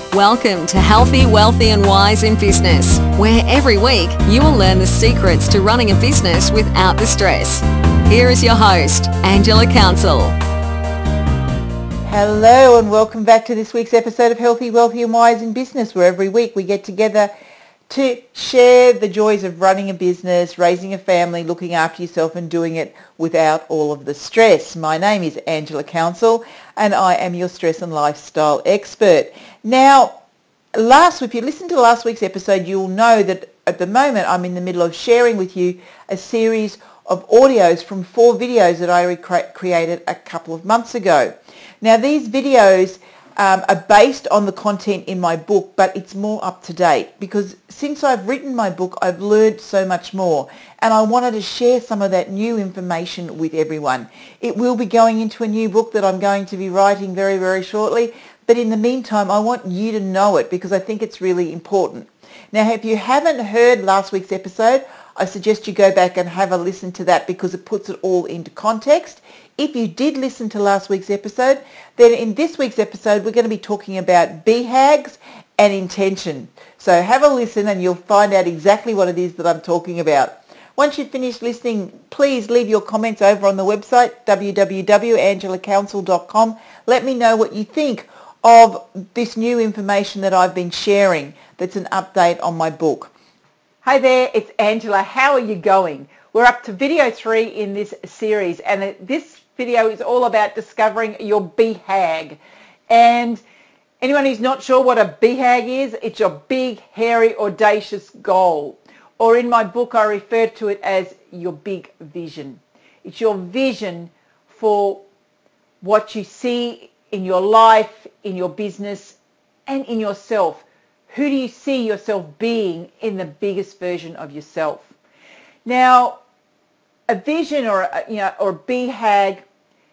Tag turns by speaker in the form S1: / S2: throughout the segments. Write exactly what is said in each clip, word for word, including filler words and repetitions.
S1: Welcome to Healthy, Wealthy and Wise in Business, where every week you will learn the secrets to running a business without the stress. Here is your host, Angela Council.
S2: Hello and welcome back to this week's episode of Healthy, Wealthy and Wise in Business, where every week we get together to share the joys of running a business, raising a family, looking after yourself and doing it without all of the stress. My name is Angela Council and I am your stress and lifestyle expert. Now, last if you listened to last week's episode, you'll know that at the moment I'm in the middle of sharing with you a series of audios from four videos that I rec- created a couple of months ago. Now, these videos Um, are based on the content in my book, but it's more up to date because since I've written my book, I've learned so much more and I wanted to share some of that new information with everyone. It will be going into a new book that I'm going to be writing very, very shortly, but in the meantime, I want you to know it because I think it's really important. Now, if you haven't heard last week's episode, I suggest you go back and have a listen to that because it puts it all into context. If you did listen to last week's episode, then in this week's episode, we're going to be talking about B HAGs and intention. So have a listen and you'll find out exactly what it is that I'm talking about. Once you've finished listening, please leave your comments over on the website, w w w dot angela council dot com. Let me know what you think of this new information that I've been sharing that's an update on my book. Hi there, it's Angela. How are you going? We're up to video three in this series, and this video is all about discovering your B HAG. And anyone who's not sure what a B HAG is, it's your big, hairy, audacious goal. Or in my book, I refer to it as your big vision. It's your vision for what you see in your life, in your business, and in yourself. Who do you see yourself being in the biggest version of yourself? Now, a vision or a, you know or a B HAG,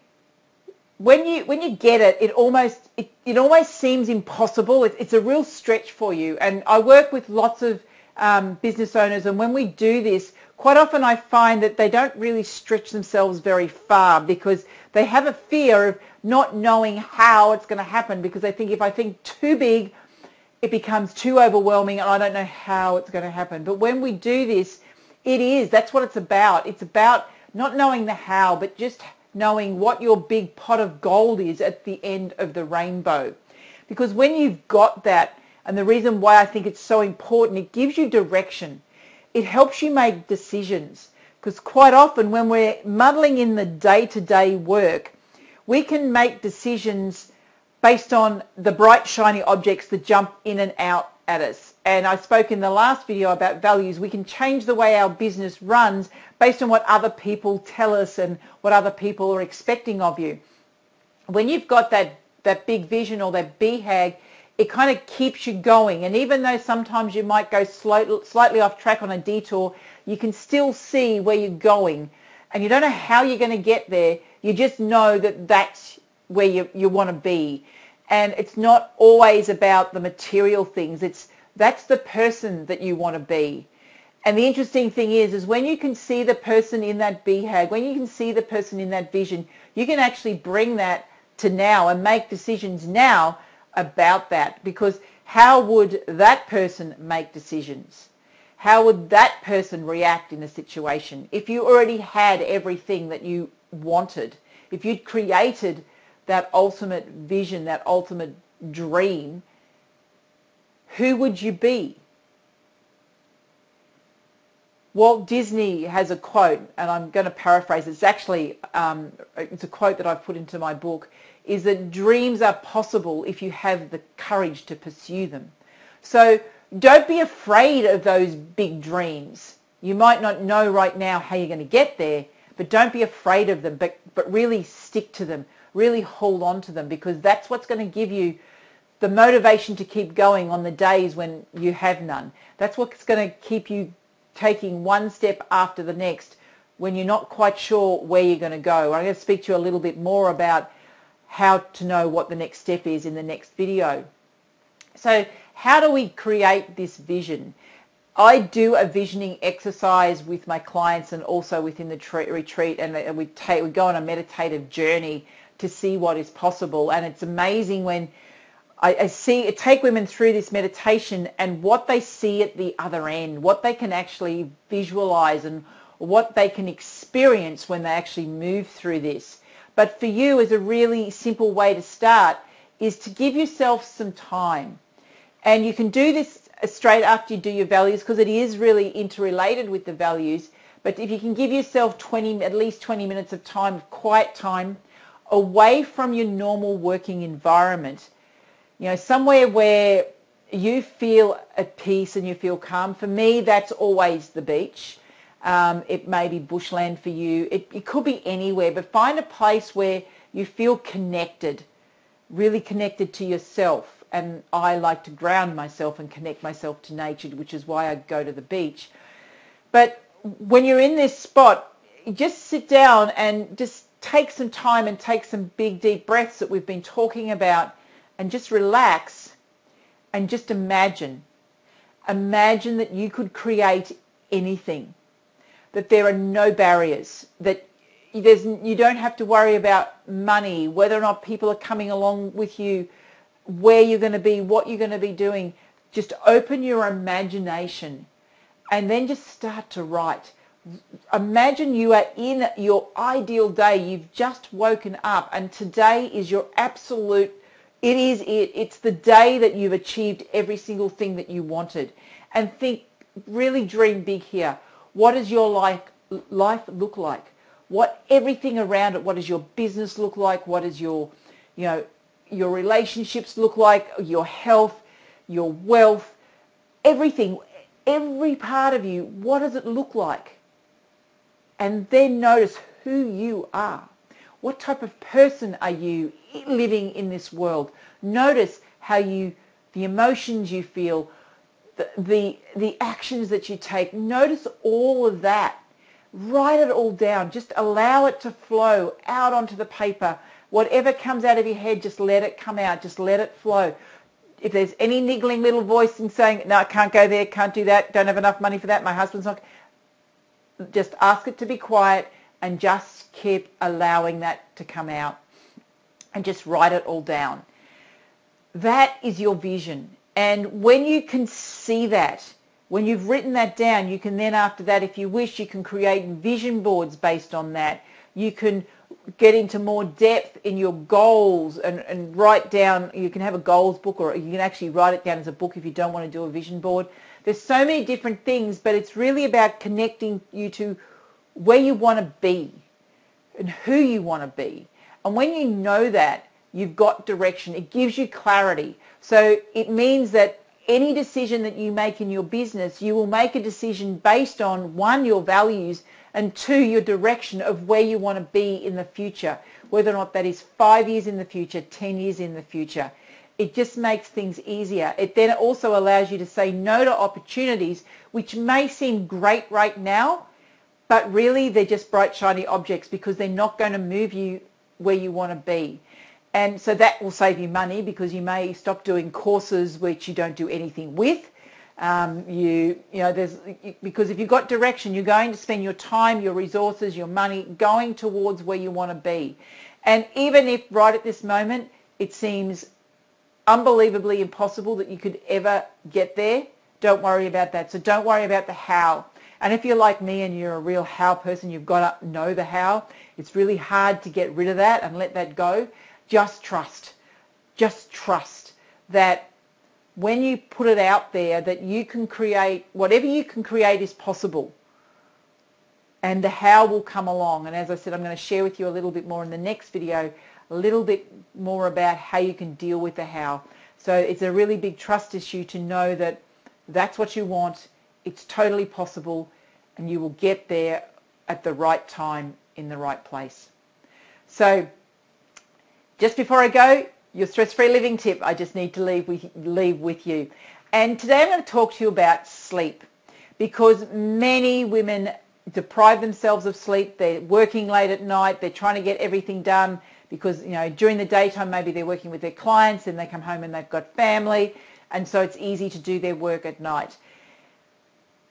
S2: when you when you get it, it almost it, it almost seems impossible. It, it's a real stretch for you. And I work with lots of um, business owners, and when we do this, quite often I find that they don't really stretch themselves very far because they have a fear of not knowing how it's going to happen because they think if I think too big, it becomes too overwhelming and I don't know how it's going to happen. But when we do this, it is, that's what it's about. It's about not knowing the how, but just knowing what your big pot of gold is at the end of the rainbow. Because when you've got that, and the reason why I think it's so important, it gives you direction. It helps you make decisions. Because quite often when we're muddling in the day-to-day work, we can make decisions based on the bright, shiny objects that jump in and out at us. And I spoke in the last video about values. We can change the way our business runs based on what other people tell us and what other people are expecting of you. When you've got that, that big vision or that B HAG, it kind of keeps you going. And even though sometimes you might go slow, slightly off track on a detour, you can still see where you're going. And you don't know how you're going to get there. You just know that that's where you, you want to be. And it's not always about the material things. It's that's the person that you want to be. And the interesting thing is, is when you can see the person in that B HAG, when you can see the person in that vision, you can actually bring that to now and make decisions now about that. Because how would that person make decisions? How would that person react in a situation? If you already had everything that you wanted, if you'd created that ultimate vision, that ultimate dream, who would you be? Walt Disney has a quote, and I'm going to paraphrase. It's actually um, it's a quote that I've put into my book, is that dreams are possible if you have the courage to pursue them. So don't be afraid of those big dreams. You might not know right now how you're going to get there, but don't be afraid of them, but, but really stick to them. Really hold on to them because that's what's going to give you the motivation to keep going on the days when you have none. That's what's going to keep you taking one step after the next when you're not quite sure where you're going to go. I'm going to speak to you a little bit more about how to know what the next step is in the next video. So how do we create this vision? I do a visioning exercise with my clients and also within the tre- retreat, and we take we go on a meditative journey to see what is possible. And it's amazing when I, I see, I take women through this meditation and what they see at the other end, what they can actually visualize and what they can experience when they actually move through this. But for you, as a really simple way to start, is to give yourself some time. And you can do this straight after you do your values, because it is really interrelated with the values. But if you can give yourself twenty, at least twenty minutes of time, of quiet time, away from your normal working environment, you know, somewhere where you feel at peace and you feel calm. For me, that's always the beach. Um, it may be bushland for you. It, it could be anywhere, but find a place where you feel connected, really connected to yourself. And I like to ground myself and connect myself to nature, which is why I go to the beach. But when you're in this spot, just sit down and just take some time and take some big, deep breaths that we've been talking about, and just relax and just imagine. Imagine that you could create anything, that there are no barriers, that there's, you don't have to worry about money, whether or not people are coming along with you, where you're going to be, what you're going to be doing. Just open your imagination and then just start to write. Imagine you are in your ideal day. You've just woken up and today is your absolute, it is it. It's the day that you've achieved every single thing that you wanted. And think, really dream big here. What does your life, life look like? What, everything around it, what does your business look like? What does your, you know, your relationships look like? Your health, your wealth, everything, every part of you, what does it look like? And then notice who you are. What type of person are you living in this world? Notice how you, the emotions you feel, the, the, the actions that you take. Notice all of that. Write it all down. Just allow it to flow out onto the paper. Whatever comes out of your head, just let it come out. Just let it flow. If there's any niggling little voice in saying, no, I can't go there, can't do that, don't have enough money for that, my husband's not, just ask it to be quiet and just keep allowing that to come out and just write it all down. That is your vision. And when you can see that, when you've written that down, you can then after that, if you wish, you can create vision boards based on that. You can get into more depth in your goals and, and write down, you can have a goals book, or you can actually write it down as a book if you don't want to do a vision board. There's so many different things, but it's really about connecting you to where you want to be and who you want to be. And when you know that, you've got direction. It gives you clarity. So it means that any decision that you make in your business, you will make a decision based on, one, your values, and two, your direction of where you want to be in the future, whether or not that is five years in the future, ten years in the future. It just makes things easier. It then also allows you to say no to opportunities which may seem great right now, but really they're just bright, shiny objects because they're not going to move you where you want to be. And so that will save you money because you may stop doing courses which you don't do anything with. Um, you, you know, there's, because if you've got direction, you're going to spend your time, your resources, your money going towards where you want to be. And even if right at this moment it seems unbelievably impossible that you could ever get there, don't worry about that. So don't worry about the how. And if you're like me and you're a real how person, you've got to know the how. It's really hard to get rid of that and let that go. Just trust. Just trust that when you put it out there that you can create, whatever you can create is possible. And the how will come along. And as I said, I'm going to share with you a little bit more in the next video, a little bit more about how you can deal with the how. So it's a really big trust issue to know that that's what you want. It's totally possible and you will get there at the right time in the right place. So just before I go, your stress-free living tip I just need to leave with, leave with you. And today I'm going to talk to you about sleep, because many women deprive themselves of sleep. They're working late at night. They're trying to get everything done because, you know, during the daytime maybe they're working with their clients and they come home and they've got family, and so it's easy to do their work at night.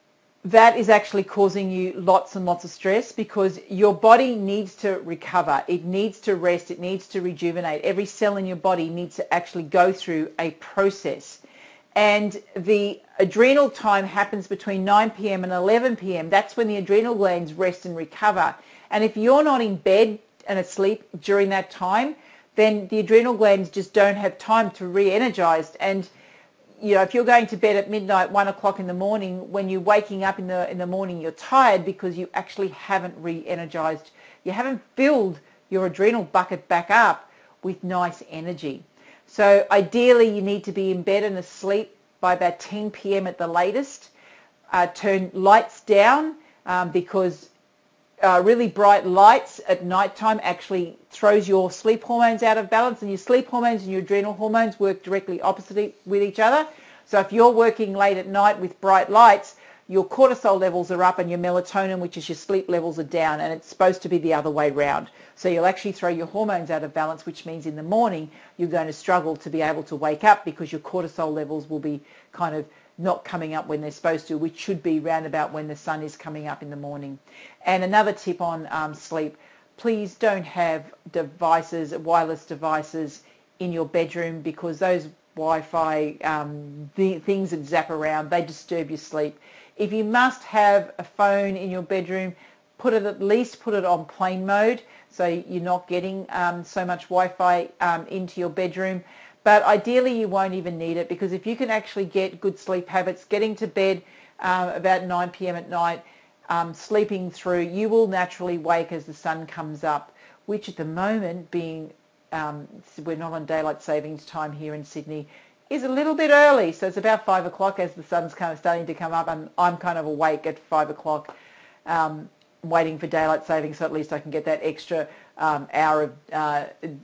S2: that is actually causing you lots and lots of stress, because your body needs to recover. It needs to rest. It needs to rejuvenate. Every cell in your body needs to actually go through a process. And the adrenal time happens between nine p.m. and eleven p.m. That's when the adrenal glands rest and recover. And if you're not in bed and asleep during that time, then the adrenal glands just don't have time to re-energize. And you know, if you're going to bed at midnight, one o'clock in the morning, when you're waking up in the in the morning, you're tired because you actually haven't re-energized. You haven't filled your adrenal bucket back up with nice energy. So ideally, you need to be in bed and asleep by about ten p.m. at the latest. Uh, turn lights down um, because uh, really bright lights at nighttime actually throws your sleep hormones out of balance, and your sleep hormones and your adrenal hormones work directly opposite with each other. So if you're working late at night with bright lights, your cortisol levels are up and your melatonin, which is your sleep levels, are down, and it's supposed to be the other way round. So you'll actually throw your hormones out of balance, which means in the morning you're going to struggle to be able to wake up because your cortisol levels will be kind of not coming up when they're supposed to, which should be round about when the sun is coming up in the morning. And another tip on um, sleep, please don't have devices, wireless devices in your bedroom, because those Wi-Fi um, the things that zap around, they disturb your sleep. If you must have a phone in your bedroom, put it at least put it on plane mode, so you're not getting um, so much Wi-Fi um, into your bedroom. But ideally, you won't even need it, because if you can actually get good sleep habits, getting to bed um, about nine p.m. at night, um, sleeping through, you will naturally wake as the sun comes up, which at the moment, being um, we're not on daylight savings time here in Sydney, is a little bit early. So it's about five o'clock as the sun's kind of starting to come up, and I'm kind of awake at five o'clock, um, waiting for daylight savings, so at least I can get that extra um, hour of uh,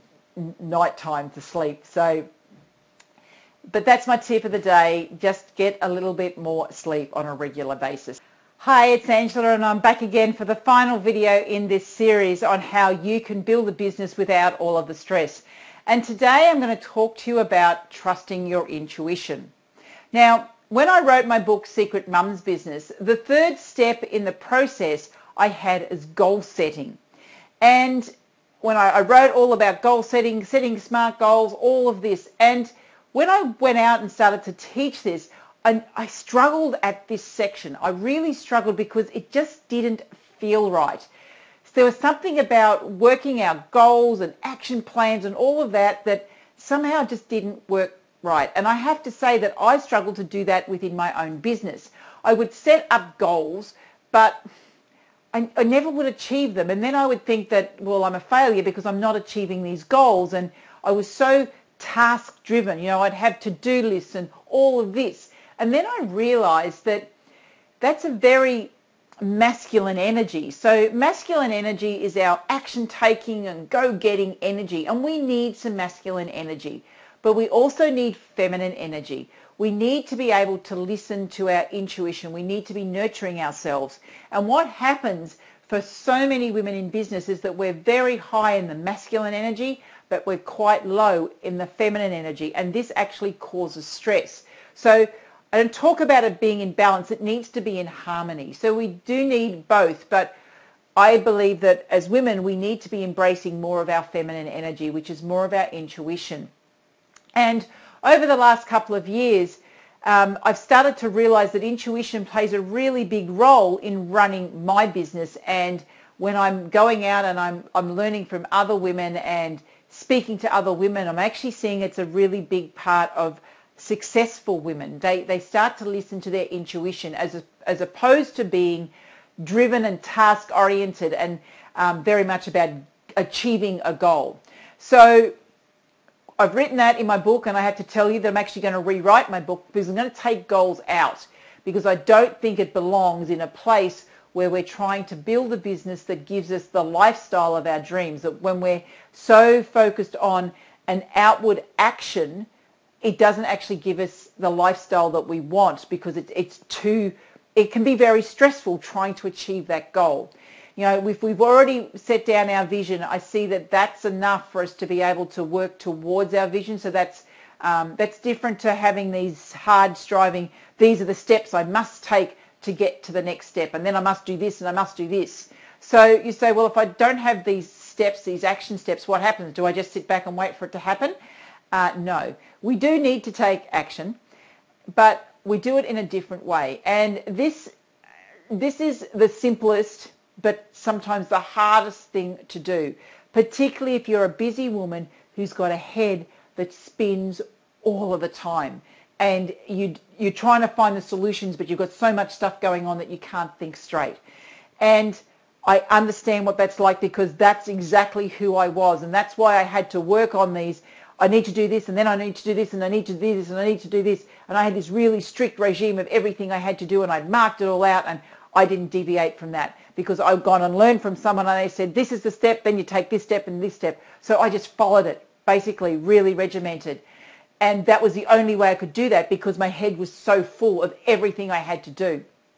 S2: night time to sleep. So, but that's my tip of the day. Just get a little bit more sleep on a regular basis. Hi, it's Angela, and I'm back again for the final video in this series on how you can build a business without all of the stress. And today I'm going to talk to you about trusting your intuition. Now, when I wrote my book, Secret Mum's Business, the third step in the process I had is goal setting. And when I, I wrote all about goal setting, setting smart goals, all of this, and when I went out and started to teach this, I, I struggled at this section. I really struggled because it just didn't feel right. So there was something about working out goals and action plans and all of that that somehow just didn't work right. And I have to say that I struggled to do that within my own business. I would set up goals, but I, I never would achieve them. And then I would think that, well, I'm a failure because I'm not achieving these goals. And I was so task driven. You know, I'd have to-do lists and all of this. And then I realized that that's a very masculine energy. So masculine energy is our action-taking and go-getting energy, and we need some masculine energy. But we also need feminine energy. We need to be able to listen to our intuition. We need to be nurturing ourselves. And what happens for so many women in business is that we're very high in the masculine energy, but we're quite low in the feminine energy, and this actually causes stress. So I don't talk about it being in balance. It needs to be in harmony. So we do need both, but I believe that as women, we need to be embracing more of our feminine energy, which is more of our intuition. And over the last couple of years, um, I've started to realize that intuition plays a really big role in running my business. And when I'm going out and I'm, I'm learning from other women and speaking to other women, I'm actually seeing it's a really big part of successful women. They they start to listen to their intuition as a, as opposed to being driven and task oriented and um, very much about achieving a goal. So I've written that in my book, and I have to tell you that I'm actually going to rewrite my book because I'm going to take goals out, because I don't think it belongs in a place where we're trying to build a business that gives us the lifestyle of our dreams. That when we're so focused on an outward action, it doesn't actually give us the lifestyle that we want, because it, it's too, it can be very stressful trying to achieve that goal. You know, if we've already set down our vision, I see that that's enough for us to be able to work towards our vision. So that's, um, that's different to having these hard striving, these are the steps I must take to get to the next step, and then I must do this and I must do this. So you say, well, if I don't have these steps, these action steps, what happens? Do I just sit back and wait for it to happen? Uh, no. We do need to take action, but we do it in a different way. And this, this is the simplest, but sometimes the hardest thing to do, particularly if you're a busy woman who's got a head that spins all of the time. And you, you're trying to find the solutions, but you've got so much stuff going on that you can't think straight. And I understand what that's like, because that's exactly who I was. And that's why I had to work on these. I need to do this, and then I need to do this, and I need to do this, and I need to do this. And I had this really strict regime of everything I had to do, and I'd marked it all out, and I didn't deviate from that, because I'd gone and learned from someone, and they said, this is the step, then you take this step and this step. So I just followed it, basically really regimented. And that was the only way I could do that, because my head was so full of everything I had to do.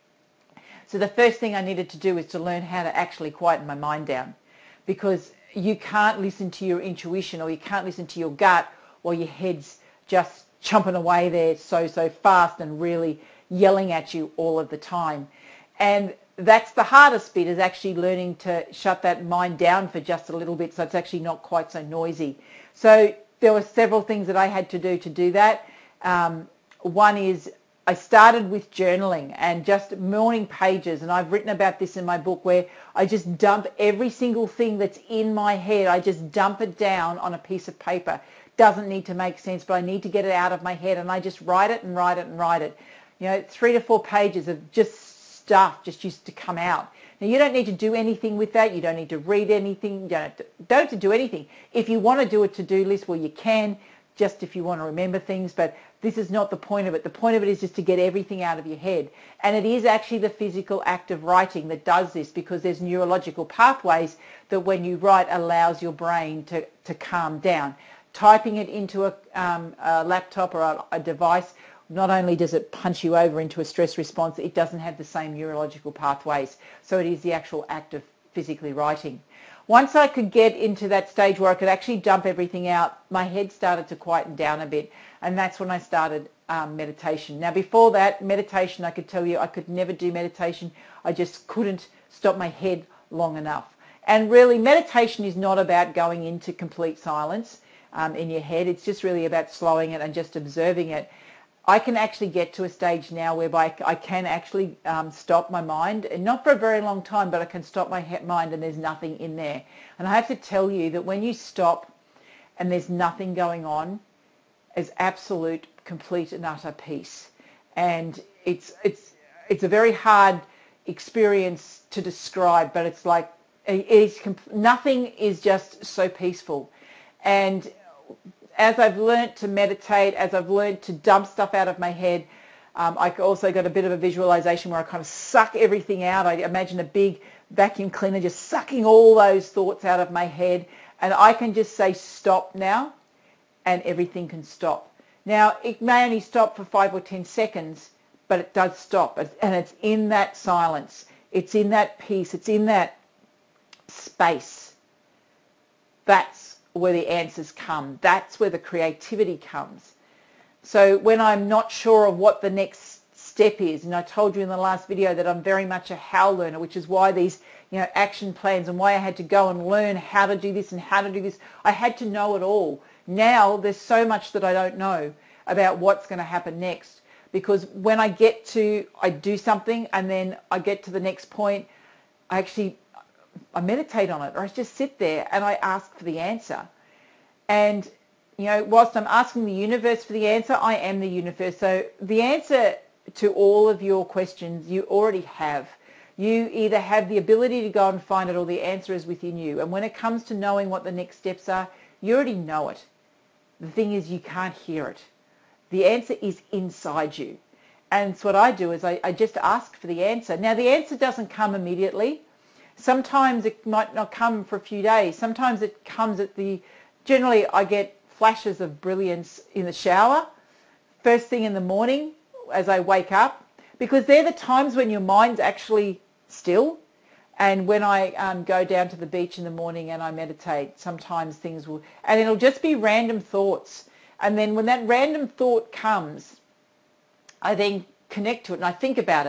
S2: So the first thing I needed to do was to learn how to actually quieten my mind down, because you can't listen to your intuition, or you can't listen to your gut while your head's just chomping away there so, so fast and really yelling at you all of the time. And that's the hardest bit, is actually learning to shut that mind down for just a little bit, so it's actually not quite so noisy. So there were several things that I had to do to do that. Um, one is I started with journaling and just morning pages, and I've written about this in my book, where I just dump every single thing that's in my head. I just dump it down on a piece of paper. Doesn't need to make sense, but I need to get it out of my head, and I just write it and write it and write it. You know, three to four pages of just stuff just used to come out. Now, you don't need to do anything with that. You don't need to read anything. You don't have to, don't have to do anything. If you want to do a to-do list, well, you can, just if you want to remember things, but this is not the point of it. The point of it is just to get everything out of your head. And it is actually the physical act of writing that does this, because there's neurological pathways that when you write allows your brain to, to calm down. Typing it into a, um, a laptop or a, a device, not only does it punch you over into a stress response, it doesn't have the same neurological pathways. So it is the actual act of physically writing. Once I could get into that stage where I could actually dump everything out, my head started to quieten down a bit, and that's when I started um, meditation. Now, before that, meditation, I could tell you I could never do meditation. I just couldn't stop my head long enough. And really, meditation is not about going into complete silence um, in your head. It's just really about slowing it and just observing it. I can actually get to a stage now whereby I can actually um, stop my mind, and not for a very long time, but I can stop my mind and there's nothing in there. And I have to tell you that when you stop and there's nothing going on, is absolute, complete and utter peace. And it's, it's, it's a very hard experience to describe, but it's like, it is, nothing is just so peaceful. And as I've learnt to meditate, as I've learnt to dump stuff out of my head, um, I also got a bit of a visualization where I kind of suck everything out. I imagine a big vacuum cleaner just sucking all those thoughts out of my head, and I can just say stop now, and everything can stop. Now, it may only stop for five or ten seconds, but it does stop, and it's in that silence. It's in that peace. It's in that space. That's where the answers come. That's where the creativity comes. So when I'm not sure of what the next step is, and I told you in the last video that I'm very much a how learner, which is why these, you know, action plans, and why I had to go and learn how to do this and how to do this. I had to know it all. Now there's so much that I don't know about what's going to happen next, because when I get to, I do something and then I get to the next point, I actually I meditate on it, or I just sit there and I ask for the answer. And, you know, whilst I'm asking the universe for the answer, I am the universe. So the answer to all of your questions you already have. You either have the ability to go and find it, or the answer is within you. And when it comes to knowing what the next steps are, you already know it. The thing is, you can't hear it. The answer is inside you. And so what I do is I, I just ask for the answer. Now, the answer doesn't come immediately. Sometimes it might not come for a few days. Sometimes it comes at the, generally I get flashes of brilliance in the shower, first thing in the morning as I wake up, because they're the times when your mind's actually still. And when I um, go down to the beach in the morning and I meditate, sometimes things will, and it'll just be random thoughts. And then when that random thought comes, I then connect to it and I think about it.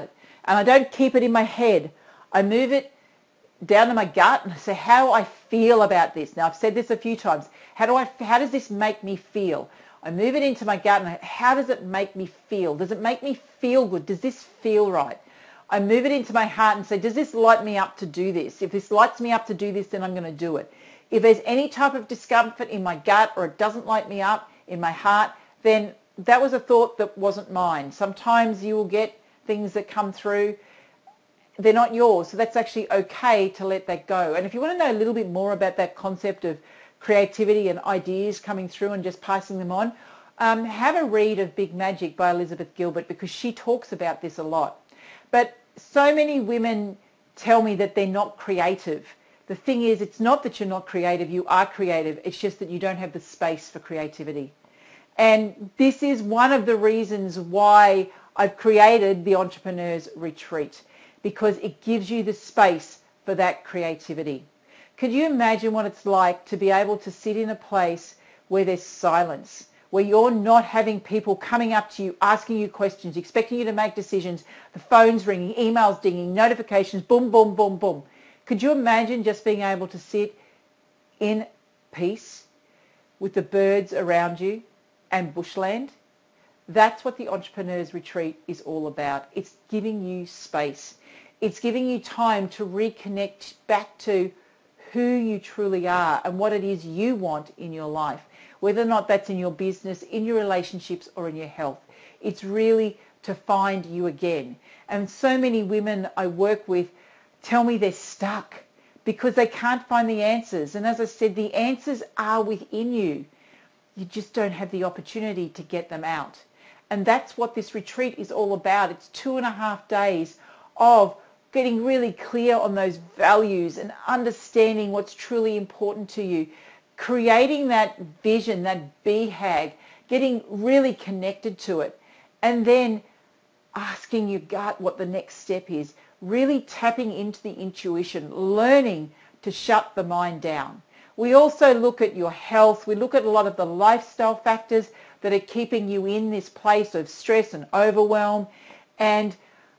S2: And I don't keep it in my head. I move it down to my gut and say how I feel about this. Now, I've said this a few times. How do I, how does this make me feel? I move it into my gut and I, how does it make me feel? Does it make me feel good? Does this feel right? I move it into my heart and say, does this light me up to do this? If this lights me up to do this, then I'm going to do it. If there's any type of discomfort in my gut or it doesn't light me up in my heart, then that was a thought that wasn't mine. Sometimes you will get things that come through, they're not yours, so that's actually okay to let that go. And if you want to know a little bit more about that concept of creativity and ideas coming through and just passing them on, um, have a read of Big Magic by Elizabeth Gilbert, because she talks about this a lot. But so many women tell me that they're not creative. The thing is, it's not that you're not creative, you are creative. It's just that you don't have the space for creativity. And this is one of the reasons why I've created the Entrepreneur's Retreat, because it gives you the space for that creativity. Could you imagine what it's like to be able to sit in a place where there's silence, where you're not having people coming up to you, asking you questions, expecting you to make decisions, the phone's ringing, emails dinging, notifications, boom, boom, boom, boom. Could you imagine just being able to sit in peace with the birds around you and bushland? That's what the Entrepreneur's Retreat is all about. It's giving you space. It's giving you time to reconnect back to who you truly are and what it is you want in your life, whether or not that's in your business, in your relationships, or in your health. It's really to find you again. And so many women I work with tell me they're stuck because they can't find the answers. And as I said, the answers are within you. You just don't have the opportunity to get them out. And that's what this retreat is all about. It's two and a half days of getting really clear on those values and understanding what's truly important to you, creating that vision, that B HAG, getting really connected to it, and then asking your gut what the next step is, really tapping into the intuition, learning to shut the mind down. We also look at your health. We look at a lot of the lifestyle factors that are keeping you in this place of stress and overwhelm. And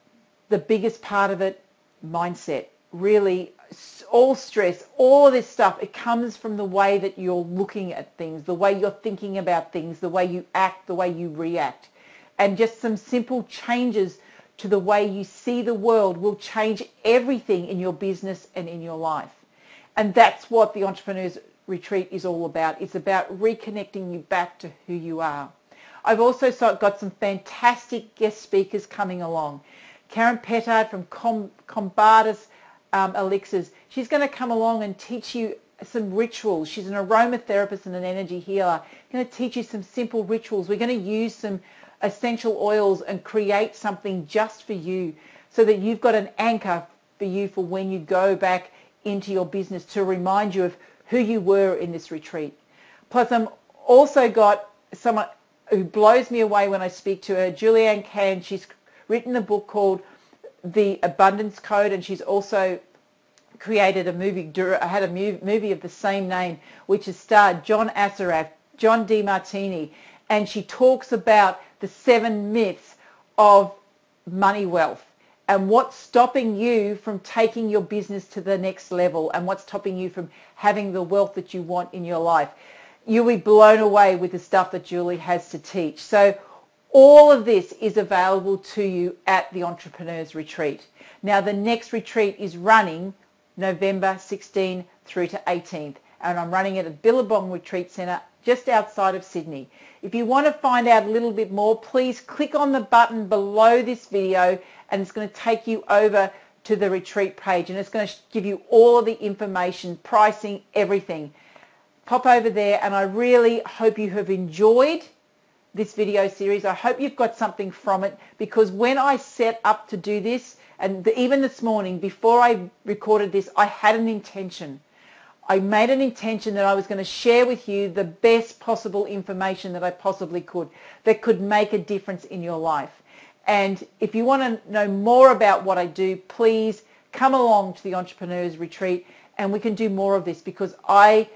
S2: the biggest part of it, mindset. Really, all stress, all of this stuff, it comes from the way that you're looking at things, the way you're thinking about things, the way you act, the way you react. And just some simple changes to the way you see the world will change everything in your business and in your life. And that's what the Entrepreneur's Retreat is all about. It's about reconnecting you back to who you are. I've also got some fantastic guest speakers coming along. Karen Pettard from Com- Combatus um, Elixirs. She's going to come along and teach you some rituals. She's an aromatherapist and an energy healer. She's going to teach you some simple rituals. We're going to use some essential oils and create something just for you so that you've got an anchor for you for when you go back into your business to remind you of who you were in this retreat. Plus, I'm also got someone who blows me away when I speak to her, Julianne Can. She's written a book called The Abundance Code, and she's also created a movie, had a movie of the same name, which has starred John Assaraf, John DeMartini, and she talks about the seven myths of money wealth and what's stopping you from taking your business to the next level and what's stopping you from having the wealth that you want in your life. You'll be blown away with the stuff that Julie has to teach. So all of this is available to you at the Entrepreneur's Retreat. Now, the next retreat is running November sixteenth through to eighteenth, and I'm running it at Billabong Retreat Centre just outside of Sydney. If you want to find out a little bit more, please click on the button below this video, and it's going to take you over to the retreat page, and it's going to give you all of the information, pricing, everything. Pop over there, and I really hope you have enjoyed this video series. I hope you've got something from it, because when I set up to do this, and the, even this morning before I recorded this, I had an intention. I made an intention that I was going to share with you the best possible information that I possibly could that could make a difference in your life. And if you want to know more about what I do, please come along to the Entrepreneur's Retreat and we can do more of this, because I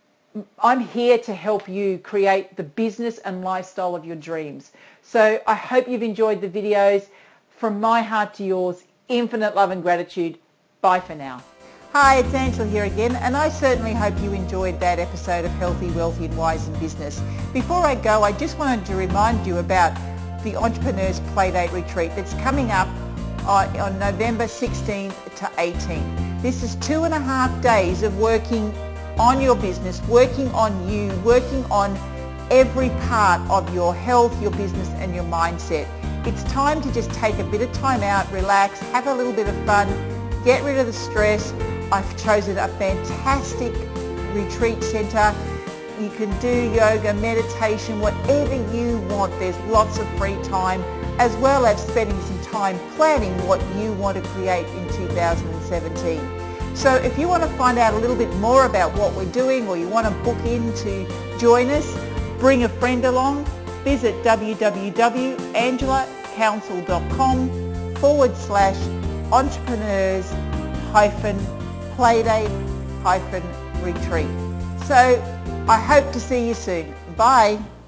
S2: I'm here to help you create the business and lifestyle of your dreams. So I hope you've enjoyed the videos. From my heart to yours, infinite love and gratitude. Bye for now. Hi, it's Angela here again, and I certainly hope you enjoyed that episode of Healthy, Wealthy and Wise in Business. Before I go, I just wanted to remind you about the Entrepreneurs Playdate Retreat that's coming up on, on November sixteenth to eighteenth. This is two and a half days of working on your business, working on you, working on every part of your health, your business and your mindset. It's time to just take a bit of time out, relax, have a little bit of fun, get rid of the stress. I've chosen a fantastic retreat centre. You can do yoga, meditation, whatever you want. There's lots of free time, as well as spending some time planning what you want to create in two thousand seventeen. So if you want to find out a little bit more about what we're doing, or you want to book in to join us, bring a friend along, visit www.angelacouncil.com forward slash entrepreneurs hyphen playdate hyphen retreat. So I hope to see you soon. Bye.